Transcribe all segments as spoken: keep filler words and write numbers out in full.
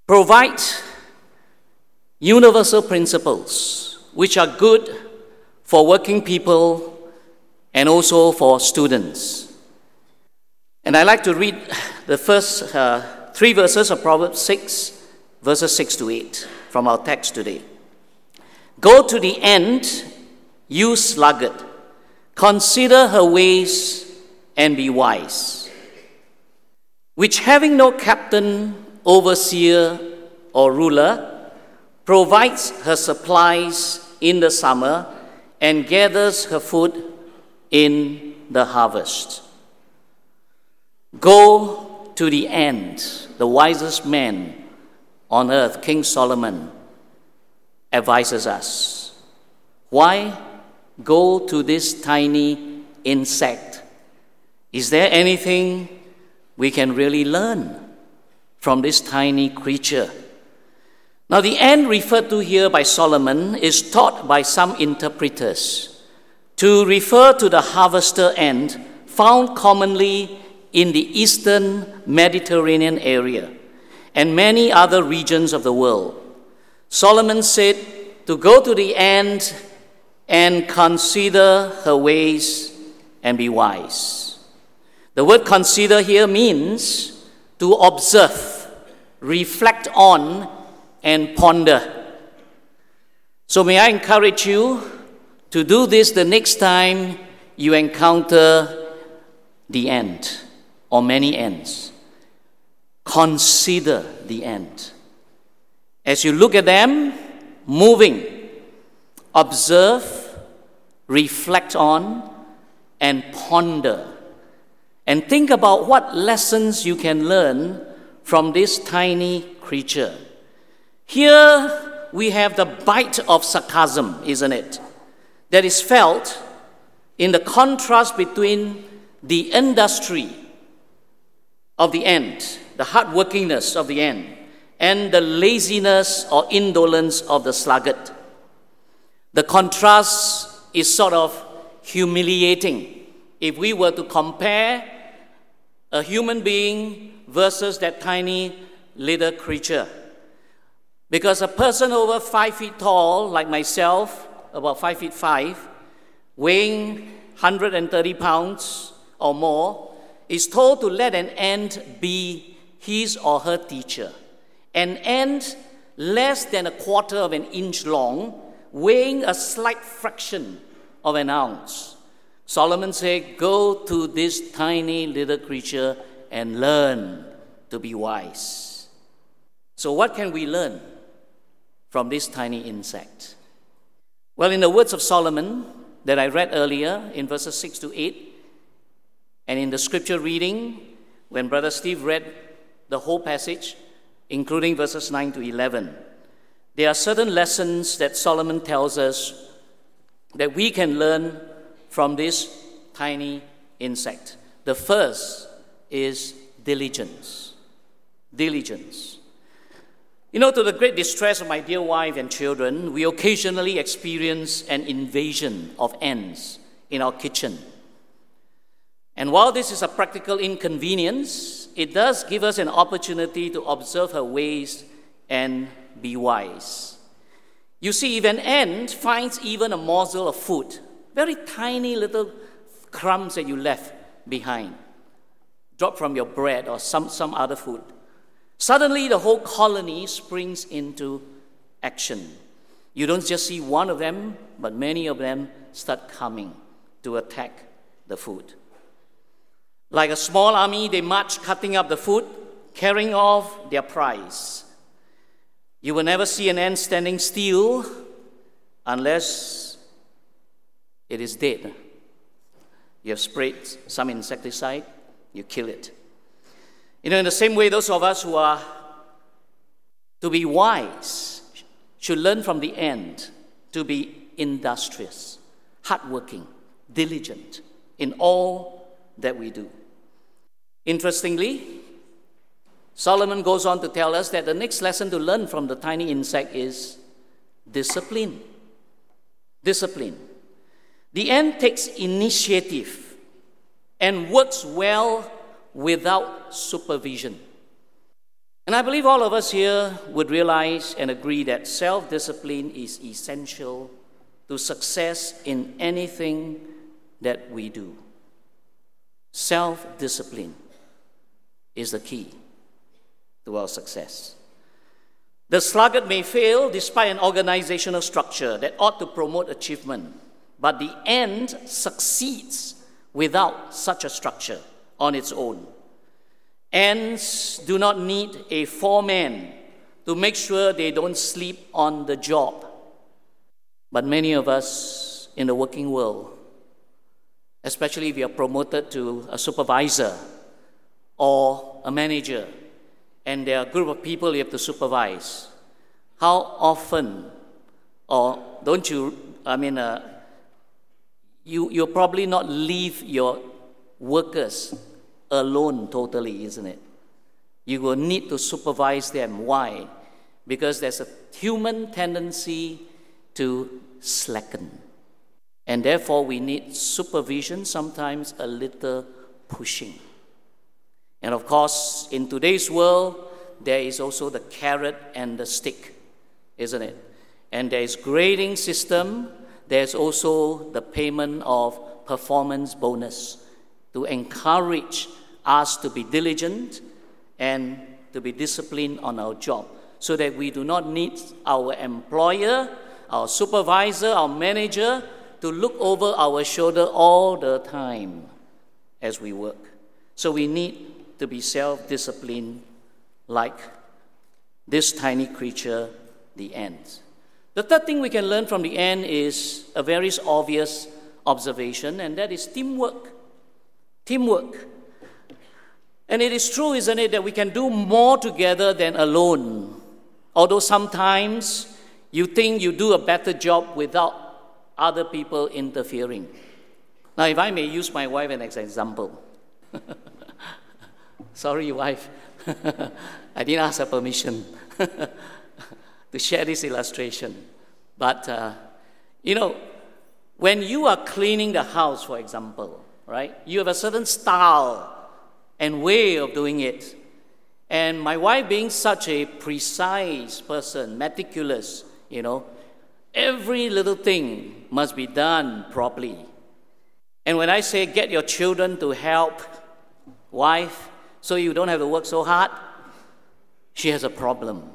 provide universal principles which are good for working people and also for students. And I like to read the first uh, three verses of Proverbs six, verses six to eight from our text today. Go to the end, you sluggard. Consider her ways and be wise. Which having no captain, overseer, or ruler, provides her supplies in the summer and gathers her food in the harvest. Go to the end, the wisest man on earth, King Solomon, advises us. Why go to this tiny insect? Is there anything we can really learn from this tiny creature? Now, the ant referred to here by Solomon is taught by some interpreters to refer to the harvester ant found commonly in the eastern Mediterranean area and many other regions of the world. Solomon said to go to the ant and consider her ways and be wise. The word consider here means to observe, reflect on, and ponder. So may I encourage you to do this the next time you encounter the ant or many ants. Consider the ant. As you look at them moving, observe, reflect on, and ponder. And think about what lessons you can learn from this tiny creature. Here we have the bite of sarcasm, isn't it? That is felt in the contrast between the industry of the ant, the hardworkingness of the ant, and the laziness or indolence of the sluggard. The contrast is sort of humiliating if we were to compare a human being versus that tiny little creature. Because a person over five feet tall, like myself, about five feet five, weighing one hundred thirty pounds or more, is told to let an ant be his or her teacher. An ant less than a quarter of an inch long, weighing a slight fraction of an ounce. Solomon said, go to this tiny little creature and learn to be wise. So what can we learn from this tiny insect? Well, in the words of Solomon that I read earlier in verses six to eight, and in the scripture reading, when Brother Steve read the whole passage, including verses nine to eleven, there are certain lessons that Solomon tells us that we can learn from this tiny insect. The first is diligence. Diligence. You know, to the great distress of my dear wife and children, we occasionally experience an invasion of ants in our kitchen. And while this is a practical inconvenience, it does give us an opportunity to observe her ways and be wise. You see, if an ant finds even a morsel of food, very tiny little crumbs that you left behind, dropped from your bread or some, some other food, suddenly the whole colony springs into action. You don't just see one of them, but many of them start coming to attack the food. Like a small army, they march cutting up the food, carrying off their prize. You will never see an ant standing still unless it is dead. You have sprayed some insecticide, you kill it. You know, in the same way, those of us who are to be wise should learn from the ant to be industrious, hardworking, diligent in all that we do. Interestingly, Solomon goes on to tell us that the next lesson to learn from the tiny insect is discipline. Discipline. The ant takes initiative and works well without supervision. And I believe all of us here would realize and agree that self-discipline is essential to success in anything that we do. Self-discipline is the key to our success. The sluggard may fail despite an organizational structure that ought to promote achievement, but the end succeeds without such a structure on its own. Ants do not need a foreman to make sure they don't sleep on the job. But many of us in the working world, especially if you are promoted to a supervisor or a manager, and there are a group of people you have to supervise, how often, or don't you, I mean, uh, you, you'll probably not leave your workers alone totally, isn't it? You will need to supervise them. Why? Because there's a human tendency to slacken. And therefore, we need supervision, sometimes a little pushing. And of course, in today's world, there is also the carrot and the stick, isn't it? And there is grading system. There's also the payment of performance bonus to encourage us to be diligent and to be disciplined on our job, so that we do not need our employer, our supervisor, our manager to look over our shoulder all the time as we work. So we need to be self-disciplined like this tiny creature, the ant. The third thing we can learn from the ant is a very obvious observation, and that is teamwork. Teamwork. And it is true, isn't it, that we can do more together than alone. Although sometimes you think you do a better job without other people interfering. Now, if I may use my wife as an example. Sorry, wife. I didn't ask her permission to share this illustration. But, uh, you know, when you are cleaning the house, for example, right, you have a certain style and way of doing it. And my wife, being such a precise person, meticulous, you know, every little thing must be done properly. And when I say get your children to help, wife, so you don't have to work so hard, she has a problem.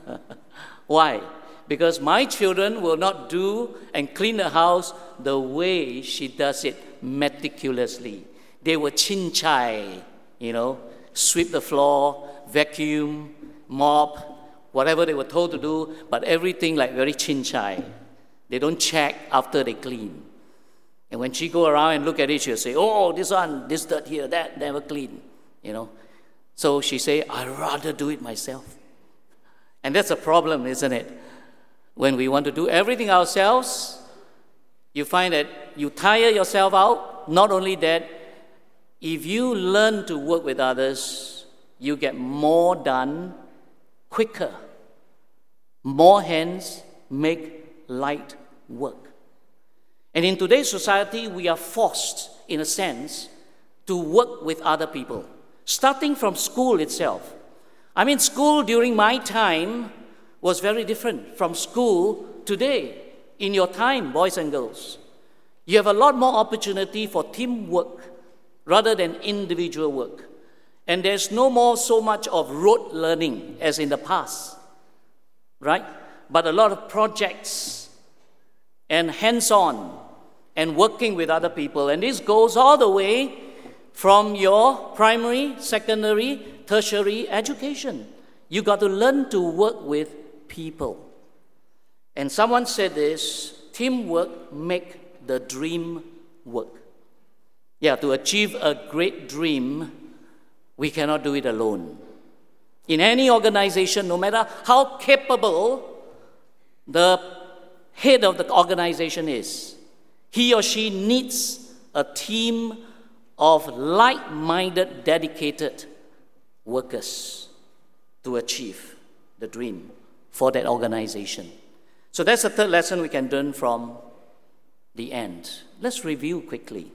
Why? Because my children will not do and clean the house the way she does it meticulously. They will chin chai, you know, sweep the floor, vacuum, mop, whatever they were told to do, but everything like very chin chai. They don't check after they clean. And when she go around and look at it, she'll say, oh, this one, this dirt here, that, never clean, you know. So she say, I'd rather do it myself. And that's a problem, isn't it? When we want to do everything ourselves, you find that you tire yourself out. Not only that, if you learn to work with others, you get more done quicker. More hands make light work. And in today's society, we are forced, in a sense, to work with other people, starting from school itself. I mean, school during my time was very different from school today. In your time, boys and girls, you have a lot more opportunity for teamwork rather than individual work. And there's no more so much of rote learning as in the past, right? But a lot of projects and hands-on and working with other people. And this goes all the way from your primary, secondary, tertiary education. You got to learn to work with people. And someone said this, teamwork make the dream work. Yeah, to achieve a great dream, we cannot do it alone. In any organization, no matter how capable the head of the organization is, he or she needs a team of like-minded, dedicated workers to achieve the dream for that organization. So that's the third lesson we can learn from the ant. Let's review quickly.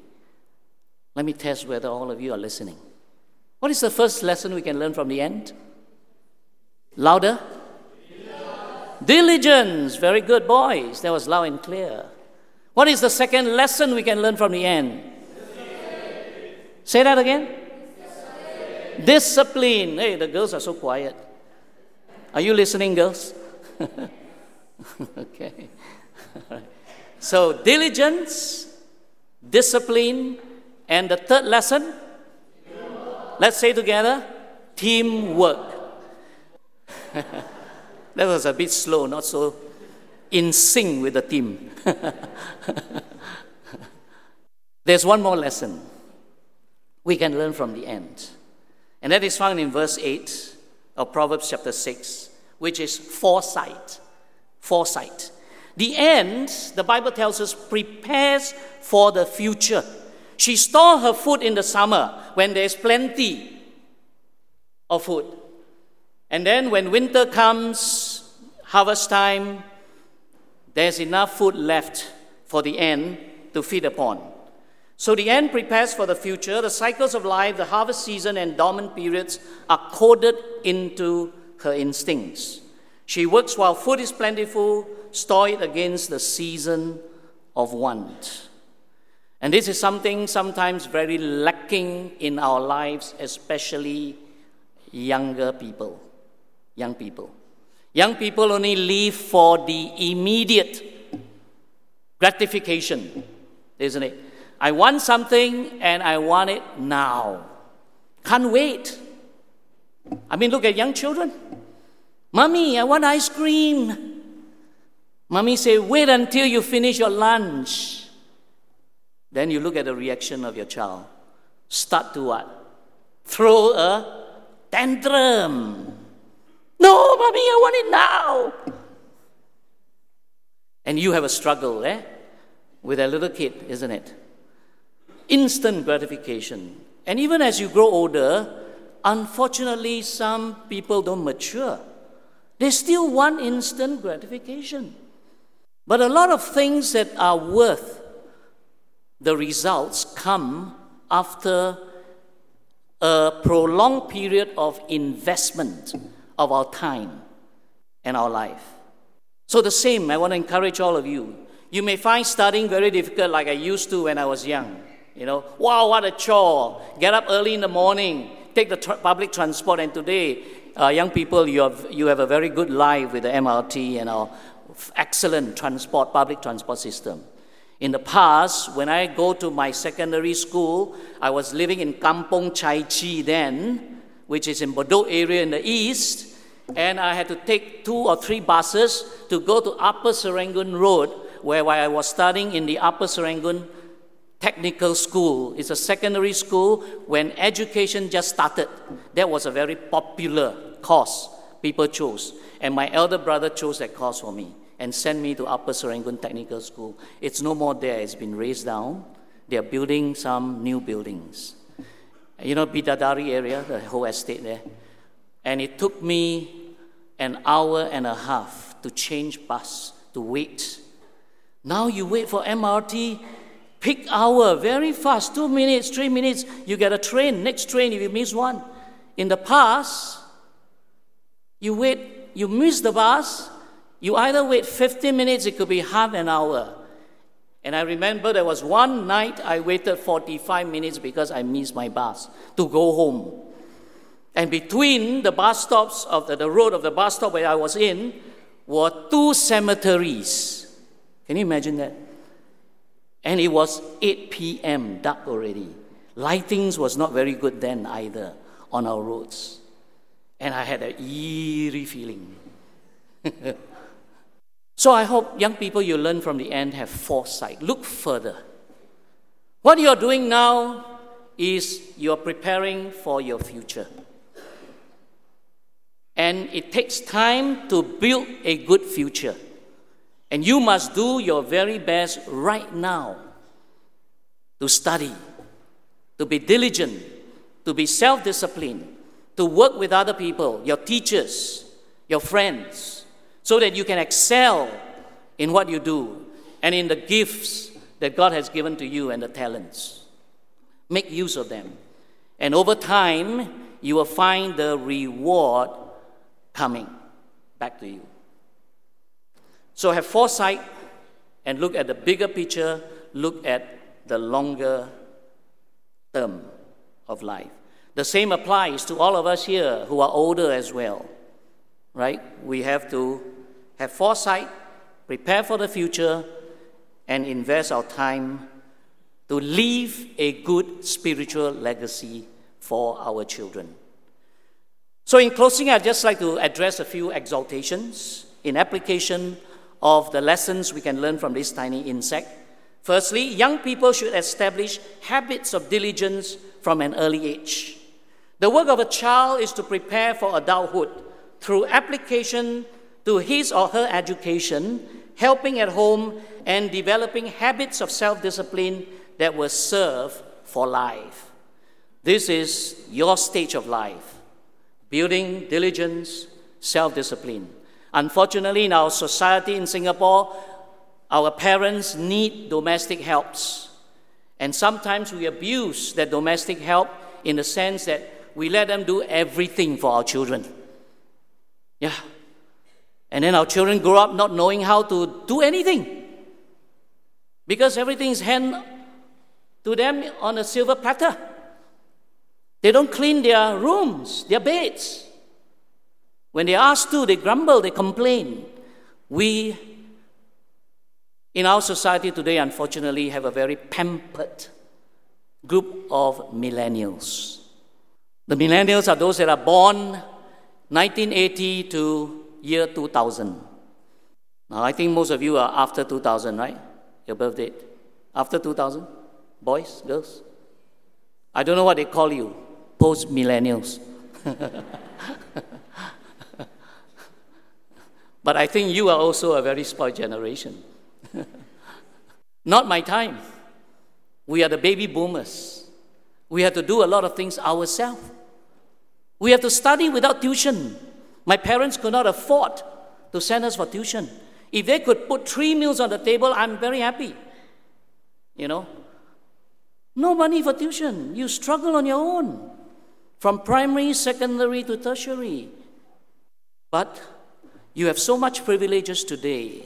Let me test whether all of you are listening. What is the first lesson we can learn from the ant? Louder. Diligence. Diligence. Very good, boys. That was loud and clear. What is the second lesson we can learn from the end? Discipline. Say that again. Discipline. Discipline. Hey, the girls are so quiet. Are you listening, girls? Okay. So, diligence, discipline, and the third lesson? Teamwork. Let's say together, teamwork. That was a bit slow, not so in sync with the team. There's one more lesson we can learn from the end. And that is found in verse eight of Proverbs chapter six, which is foresight. Foresight. The end, the Bible tells us, prepares for the future. She stores her food in the summer when there's plenty of food. And then when winter comes, harvest time, there's enough food left for the end to feed upon. So the end prepares for the future. The cycles of life, the harvest season, and dormant periods are coded into her instincts. She works while food is plentiful, store it against the season of want. And this is something sometimes very lacking in our lives, especially younger people. Young people. Young people only live for the immediate gratification, isn't it? I want something and I want it now. Can't wait. I mean, look at young children. Mommy, I want ice cream. Mommy say, wait until you finish your lunch. Then you look at the reaction of your child. Start to what? Throw a tantrum. No, Mommy, I want it now. And you have a struggle, eh? With a little kid, isn't it? Instant gratification. And even as you grow older, unfortunately, some people don't mature. They still want instant gratification. But a lot of things that are worth the results come after a prolonged period of investment of our time and our life. So the same, I want to encourage all of you. You may find studying very difficult like I used to when I was young. You know, wow, what a chore. Get up early in the morning, take the tr- public transport, and today, uh, young people, you have, you have a very good life with the M R T and our excellent transport, public transport system. In the past, when I go to my secondary school, I was living in Kampong Chai Chi then, which is in Bedok area in the east, and I had to take two or three buses to go to Upper Serangoon Road, where I was studying in the Upper Serangoon Technical School. It's a secondary school when education just started. That was a very popular course people chose. And my elder brother chose that course for me and sent me to Upper Serangoon Technical School. It's no more there. It's been razed down. They are building some new buildings. You know, Bidadari area, the whole estate there. And it took me an hour and a half to change bus, to wait. Now you wait for M R T, peak hour, very fast, two minutes, three minutes, you get a train, next train if you miss one. In the past, you wait, you miss the bus, you either wait fifteen minutes, it could be half an hour. And I remember there was one night I waited forty-five minutes because I missed my bus to go home. And between the bus stops of the, the road of the bus stop where I was in were two cemeteries. Can you imagine that? And it was eight p.m., dark already. Lightings was not very good then either on our roads. And I had an eerie feeling. So I hope young people, you learn from the end, have foresight. Look further. What you're doing now is you're preparing for your future. And it takes time to build a good future. And you must do your very best right now to study, to be diligent, to be self-disciplined, to work with other people, your teachers, your friends, so that you can excel in what you do and in the gifts that God has given to you and the talents. Make use of them. And over time, you will find the reward coming back to you. So have foresight and look at the bigger picture, look at the longer term of life. The same applies to all of us here who are older as well, right? We have to have foresight, prepare for the future, and invest our time to leave a good spiritual legacy for our children. So in closing, I'd just like to address a few exhortations in application of the lessons we can learn from this tiny insect. Firstly, young people should establish habits of diligence from an early age. The work of a child is to prepare for adulthood through application to his or her education, helping at home, and developing habits of self-discipline that will serve for life. This is your stage of life, building diligence, self-discipline. Unfortunately, in our society in Singapore, our parents need domestic helps. And sometimes we abuse that domestic help in the sense that we let them do everything for our children. Yeah. And then our children grow up not knowing how to do anything, because everything is handed to them on a silver platter. They don't clean their rooms, their beds. When they are asked to, they grumble, they complain. We, in our society today, unfortunately, have a very pampered group of millennials. The millennials are those that are born nineteen eighty to year two thousand. Now, I think most of you are after two thousand, right? Your birth date. After two thousand? Boys, girls? I don't know what they call you. Post-millennials. But I think you are also a very spoiled generation. Not my time. We are the baby boomers. We have to do a lot of things ourselves. We have to study without tuition. My parents could not afford to send us for tuition. If they could put three meals on the table, I'm very happy. You know? No money for tuition. You struggle on your own. From primary, secondary to tertiary. But you have so much privileges today.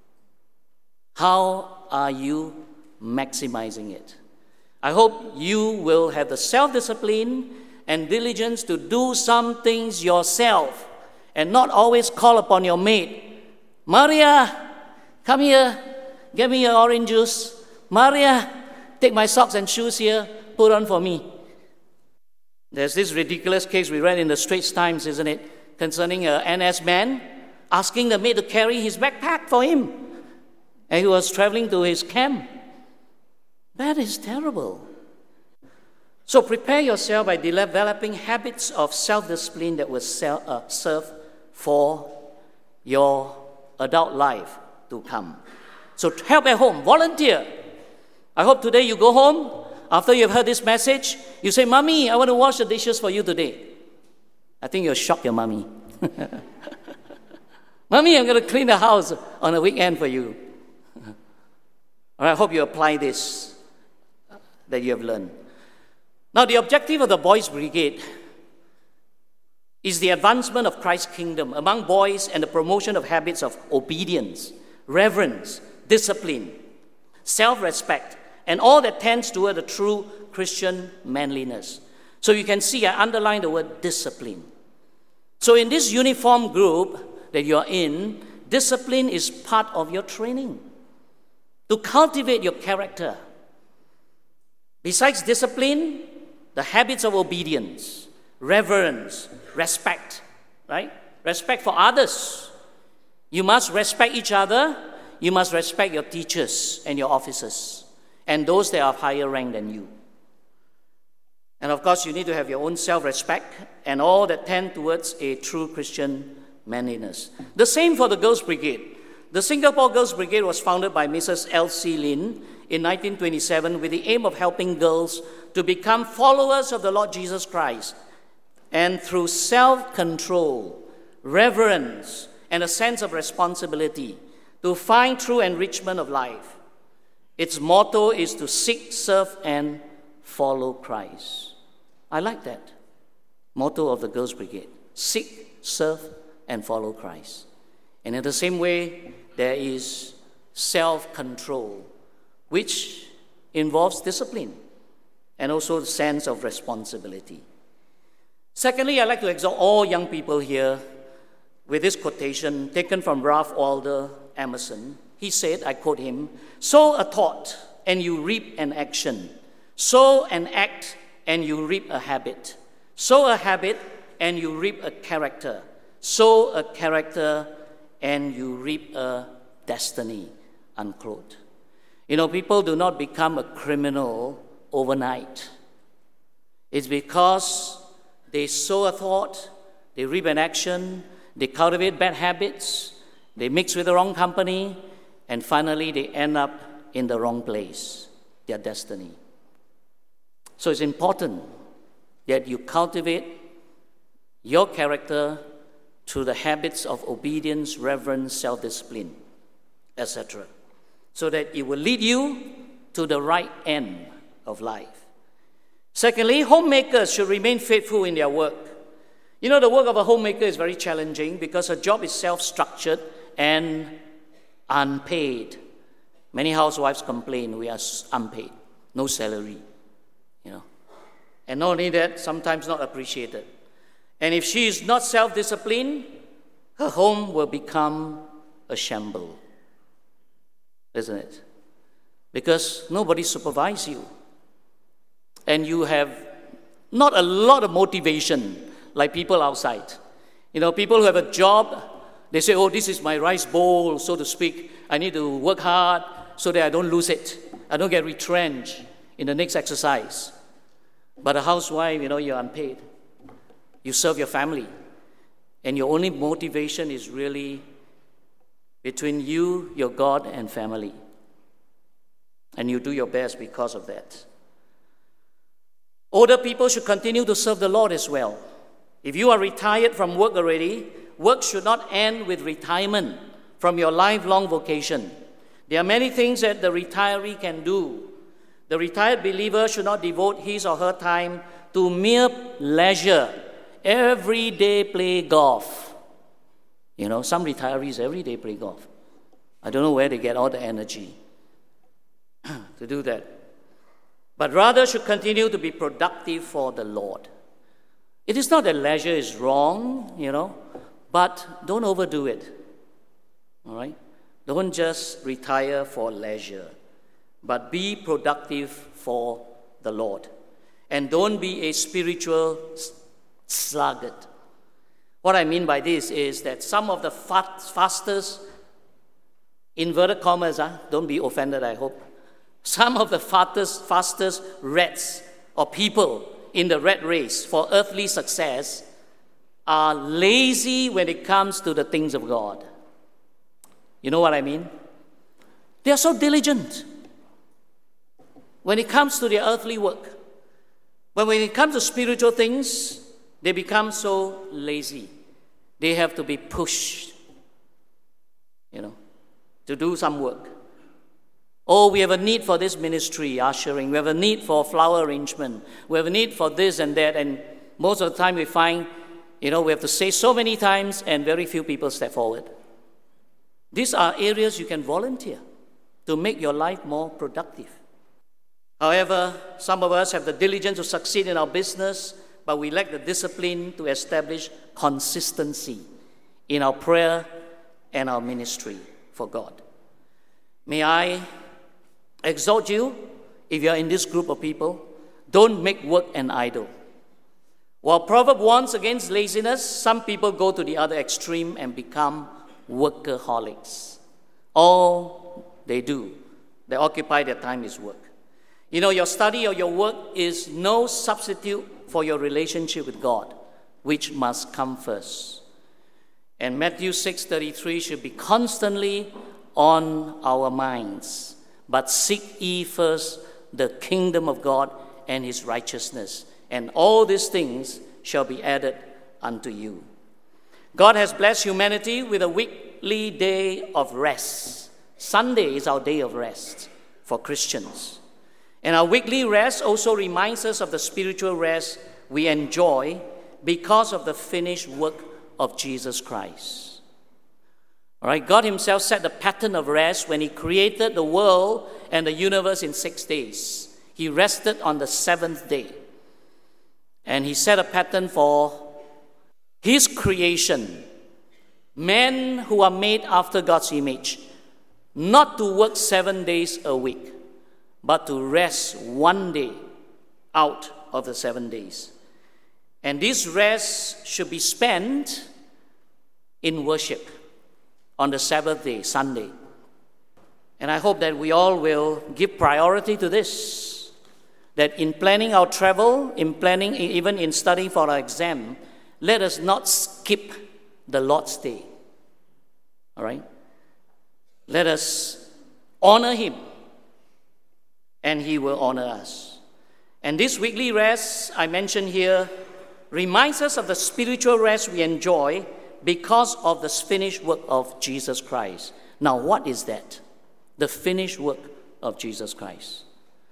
How are you maximizing it? I hope you will have the self-discipline and diligence to do some things yourself and not always call upon your maid. Maria, come here, get me your orange juice. Maria, take my socks and shoes here, put on for me. There's this ridiculous case we read in the Straits Times, isn't it? Concerning an N S man asking the maid to carry his backpack for him. And he was traveling to his camp. That is terrible. So prepare yourself by developing habits of self-discipline that will uh, serve for your adult life to come. So help at home, volunteer. I hope today you go home, after you've heard this message, you say, Mommy, I want to wash the dishes for you today. I think you'll shock your mommy. Mommy, I'm going to clean the house on a weekend for you. All right, I hope you apply this that you have learned. Now, the objective of the Boys' Brigade is the advancement of Christ's kingdom among boys and the promotion of habits of obedience, reverence, discipline, self-respect, and all that tends toward a true Christian manliness. So you can see I underline the word discipline. So in this uniform group that you're in, discipline is part of your training to cultivate your character. Besides discipline, the habits of obedience, reverence, respect, right? Respect for others. You must respect each other. You must respect your teachers and your officers and those that are of higher rank than you. And of course, you need to have your own self-respect and all that tend towards a true Christian manliness. The same for the Girls' Brigade. The Singapore Girls' Brigade was founded by Missus Elsie Lin in nineteen twenty-seven with the aim of helping girls to become followers of the Lord Jesus Christ, and through self-control, reverence, and a sense of responsibility to find true enrichment of life. Its motto is to seek, serve, and follow Christ. I like that motto of the Girls' Brigade. Seek, serve, and follow Christ. And in the same way, there is self-control, which involves discipline and also the sense of responsibility. Secondly, I'd like to exhort all young people here with this quotation taken from Ralph Waldo Emerson. He said, I quote him, "Sow a thought and you reap an action. Sow an act and you reap a habit. Sow a habit and you reap a character. Sow a character and you reap a destiny," unquote. You know, people do not become a criminal overnight. It's because they sow a thought, they reap an action, they cultivate bad habits, they mix with the wrong company, and finally they end up in the wrong place, their destiny. So it's important that you cultivate your character through the habits of obedience, reverence, self-discipline, et cetera, so that it will lead you to the right end of life. Secondly, homemakers should remain faithful in their work. You know, the work of a homemaker is very challenging because her job is self-structured and unpaid. Many housewives complain, we are unpaid, no salary, you know. And not only that, sometimes not appreciated. And if she is not self-disciplined, her home will become a shambles, isn't it? Because nobody supervises you. And you have not a lot of motivation like people outside. You know, people who have a job, they say, oh, this is my rice bowl, so to speak. I need to work hard so that I don't lose it. I don't get retrenched in the next exercise. But a housewife, you know, you're unpaid. You serve your family. And your only motivation is really between you, your God, and family. And you do your best because of that. Older people should continue to serve the Lord as well. If you are retired from work already, work should not end with retirement from your lifelong vocation. There are many things that the retiree can do. The retired believer should not devote his or her time to mere leisure. Every day play golf. You know, some retirees every day play golf. I don't know where they get all the energy to do that. But rather should continue to be productive for the Lord. It is not that leisure is wrong, you know, but don't overdo it. All right? Don't just retire for leisure, but be productive for the Lord. And don't be a spiritual sluggard. What I mean by this is that some of the fast, fastest, inverted commas, huh? Don't be offended, I hope. Some of the fastest, fastest rats or people in the rat race for earthly success are lazy when it comes to the things of God. You know what I mean? They are so diligent when it comes to their earthly work. But when it comes to spiritual things, they become so lazy. They have to be pushed, you know, to do some work. Oh, we have a need for this ministry, ushering. We have a need for flower arrangement. We have a need for this and that. And most of the time we find, you know, we have to say so many times and very few people step forward. These are areas you can volunteer to make your life more productive. However, some of us have the diligence to succeed in our business, but we lack the discipline to establish consistency in our prayer and our ministry for God. May I exhort you, if you are in this group of people, don't make work an idol. While Proverbs warns against laziness, some people go to the other extreme and become workaholics. All they do, they occupy their time is work. You know, your study or your work is no substitute for your relationship with God, which must come first. And Matthew six thirty-three should be constantly on our minds. But seek ye first the kingdom of God and his righteousness, and all these things shall be added unto you. God has blessed humanity with a weekly day of rest. Sunday is our day of rest for Christians. And our weekly rest also reminds us of the spiritual rest we enjoy because of the finished work of Jesus Christ. All right, God himself set the pattern of rest when he created the world and the universe in six days. He rested on the seventh day. And he set a pattern for his creation, men who are made after God's image, not to work seven days a week, but to rest one day out of the seven days. And this rest should be spent in worship on the Sabbath day, Sunday. And I hope that we all will give priority to this, that in planning our travel, in planning, even in studying for our exam, let us not skip the Lord's Day. All right? Let us honor him, and he will honor us. And this weekly rest I mentioned here reminds us of the spiritual rest we enjoy because of the finished work of Jesus Christ. Now, what is that? The finished work of Jesus Christ.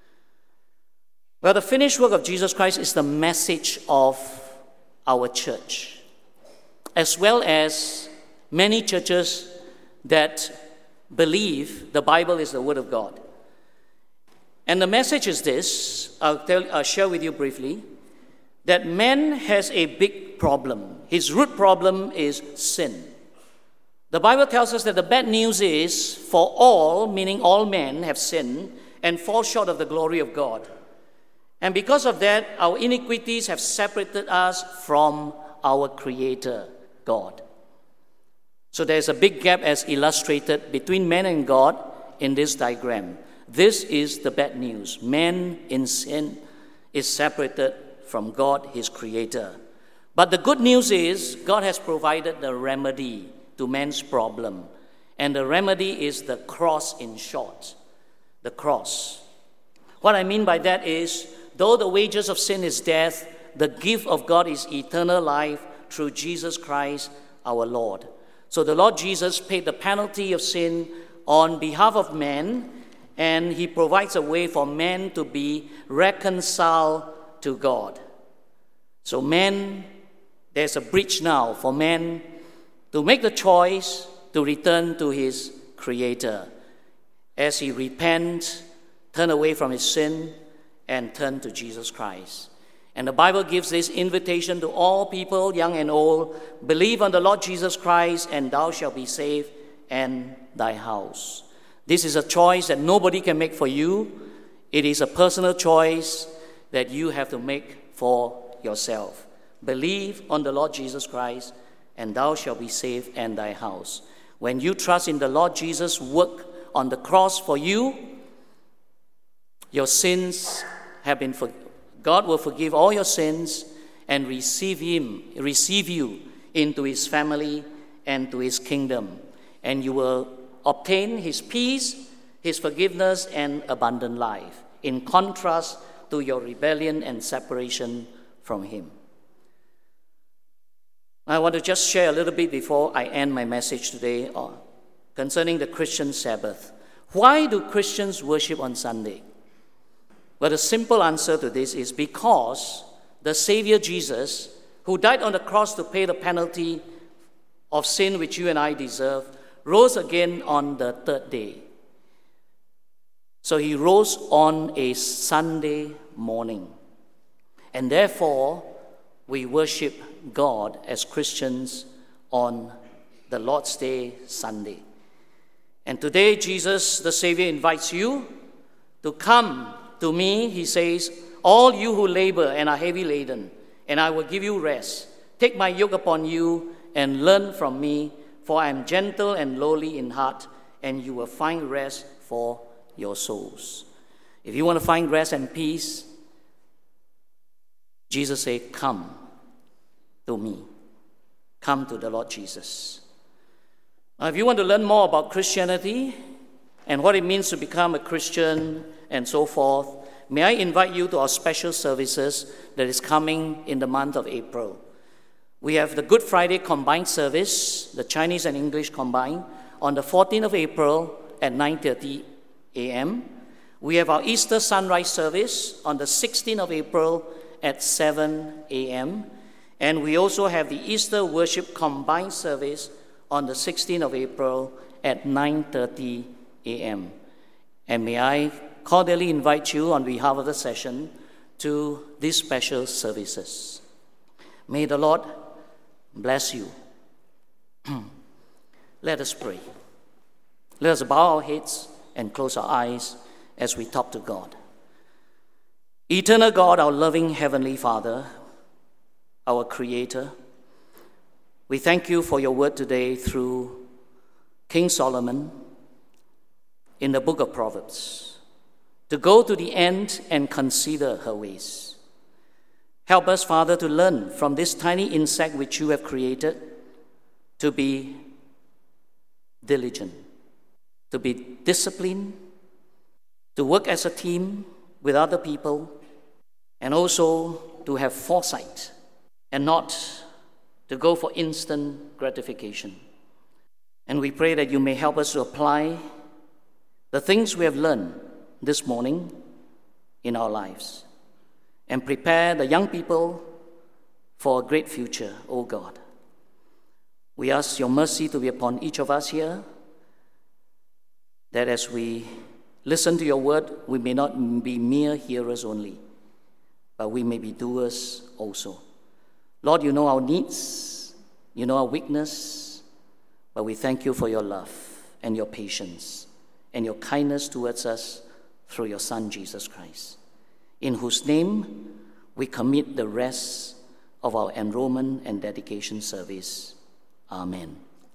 Well, the finished work of Jesus Christ is the message of our church, as well as many churches that believe the Bible is the Word of God. And the message is this, I'll, tell, I'll share with you briefly, that man has a big problem. His root problem is sin. The Bible tells us that the bad news is, for all, meaning all men, have sinned and fall short of the glory of God. And because of that, our iniquities have separated us from our Creator, God. So there's a big gap, as illustrated, between man and God in this diagram. This is the bad news. Man in sin is separated from God, his Creator. But the good news is God has provided the remedy to man's problem. And the remedy is the cross, in short. The cross. What I mean by that is, though the wages of sin is death, the gift of God is eternal life through Jesus Christ our Lord. So the Lord Jesus paid the penalty of sin on behalf of man, and he provides a way for man to be reconciled to God. So man, there's a bridge now for man to make the choice to return to his Creator as he repents, turn away from his sin, and turn to Jesus Christ. And the Bible gives this invitation to all people, young and old: believe on the Lord Jesus Christ, and thou shalt be saved, and thy house. This is a choice that nobody can make for you. It is a personal choice that you have to make for yourself. Believe on the Lord Jesus Christ, and thou shalt be saved, and thy house. When you trust in the Lord Jesus' work on the cross for you, your sins have been forgiven. God will forgive all your sins and receive him, receive you into his family and to his kingdom. And you will obtain his peace, his forgiveness, and abundant life, in contrast to your rebellion and separation from him. I want to just share a little bit before I end my message today concerning the Christian Sabbath. Why do Christians worship on Sunday? Well, the simple answer to this is because the Savior Jesus, who died on the cross to pay the penalty of sin which you and I deserve, rose again on the third day. So he rose on a Sunday morning. And therefore, we worship God as Christians on the Lord's Day, Sunday. And today, Jesus, the Savior, invites you to come to me. He says, all you who labor and are heavy laden, and I will give you rest. Take my yoke upon you and learn from me, for I am gentle and lowly in heart, and you will find rest for your souls. If you want to find rest and peace, Jesus said, come to me. Come to the Lord Jesus. Now, if you want to learn more about Christianity and what it means to become a Christian and so forth, may I invite you to our special services that is coming in the month of April. We have the Good Friday combined service, the Chinese and English combined, on the fourteenth of April at nine thirty a.m. We have our Easter sunrise service on the sixteenth of April at seven a.m. And we also have the Easter worship combined service on the sixteenth of April at nine thirty a.m. And may I cordially invite you on behalf of the session to these special services. May the Lord bless you. Let us pray. Let us bow our heads and close our eyes as we talk to God. Eternal God, our loving Heavenly Father, our Creator, we thank you for your word today through King Solomon in the book of Proverbs, to go to the end and consider her ways. Help us, Father, to learn from this tiny insect which you have created to be diligent, to be disciplined, to work as a team with other people, and also to have foresight and not to go for instant gratification. And we pray that you may help us to apply the things we have learned this morning in our lives and prepare the young people for a great future, O God. We ask your mercy to be upon each of us here, that as we listen to your word, we may not be mere hearers only, but we may be doers also. Lord, you know our needs, you know our weakness, but we thank you for your love and your patience and your kindness towards us through your Son, Jesus Christ, in whose name we commit the rest of our enrollment and dedication service. Amen.